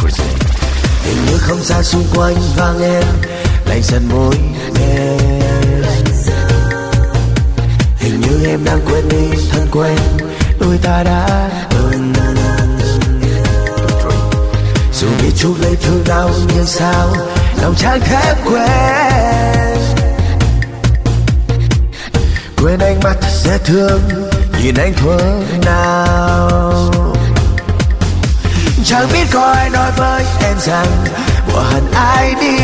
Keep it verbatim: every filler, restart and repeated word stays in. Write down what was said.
Hình như không gian xung quanh vang em lạnh dần môi em. Hình như em đang quên đi thân quen đôi ta đã từng. Dù biết chút lấy thương đau nhưng sao lòng chẳng thể quên. Quên ánh mắt thật dễ thương nhìn anh thuở nào. Chẳng biết có ai nói với em rằng bỏ hẳn ai đi.